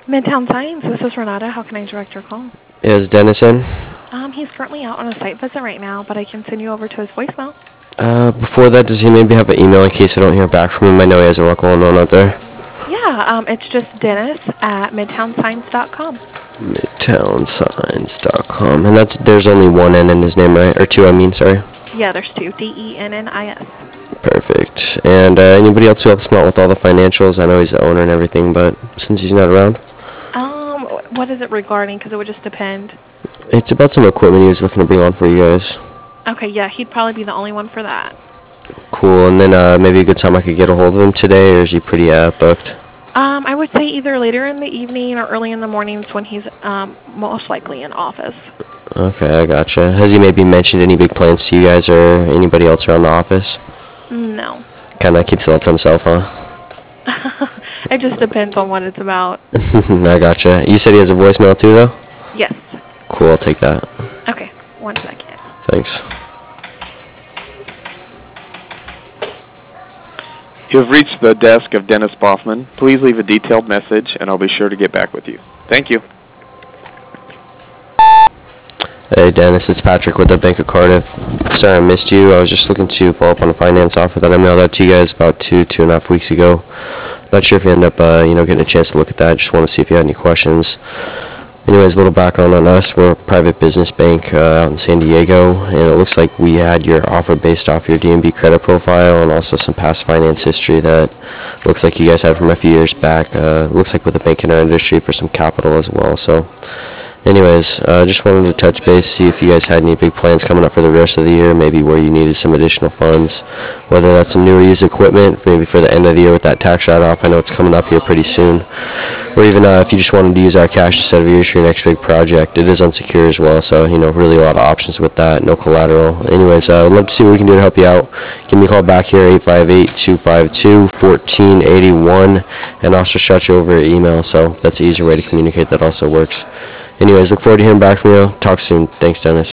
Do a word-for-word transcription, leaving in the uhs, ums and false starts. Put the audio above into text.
Midtown Science, this is Renata. How can I direct your call? Is Dennis in? Um, he's currently out on a site visit right now, but I can send you over to his voicemail. Uh, before that, does he maybe have an email in case I don't hear back from him? I know he has a lot going on out there. Yeah, um, it's just Dennis at midtown science dot com. midtown science dot com. And that's, there's only one N in his name, right? Or two, I mean, sorry. Yeah, there's two. D E N N I S. Perfect. And uh, anybody else who helps him out with all the financials? I know he's the owner and everything, but since he's not around? Um, what is it regarding? Because it would just depend. It's about some equipment he was looking to bring on for you guys. Okay, yeah, he'd probably be the only one for that. Cool. And then uh, maybe a good time I could get a hold of him today, or is he pretty uh, booked? Um, I would say either later in the evening or early in the mornings when he's um, most likely in office. Okay, I gotcha. Has he maybe mentioned any big plans to you guys or anybody else around the office? No. Kind of keeps it all to himself, huh? It just depends on what it's about. I gotcha. You said he has a voicemail too, though? Yes. Cool, I'll take that. Okay, one second. Thanks. You have reached the desk of Dennis Boffman. Please leave a detailed message, and I'll be sure to get back with you. Thank you. Hey Dennis, it's Patrick with the Bank of Cardiff. Sorry I missed you. I was just looking to follow up on a finance offer that I mailed out to you guys about two, two and a half weeks ago. Not sure if you end up, uh, you know, getting a chance to look at that. Just want to see if you had any questions. Anyways, a little background on us. We're a private business bank uh, out in San Diego, and it looks like we had your offer based off your D N B credit profile and also some past finance history that looks like you guys had from a few years back. Uh, looks like with the bank in our industry for some capital as well. So anyways, uh, just wanted to touch base, see if you guys had any big plans coming up for the rest of the year, maybe where you needed some additional funds, whether that's some new or used equipment, maybe for the end of the year with that tax write-off. I know it's coming up here pretty soon. Or even uh, if you just wanted to use our cash instead of yours for your next big project. It is unsecured as well, so, you know, really a lot of options with that, no collateral. Anyways, uh, I'd love to see what we can do to help you out. Give me a call back here, eight five eight, two five two, one four eight one, and I'll also shut you over email, so that's an easier way to communicate that also works. Anyways, look forward to hearing back from you. Talk soon. Thanks, Dennis.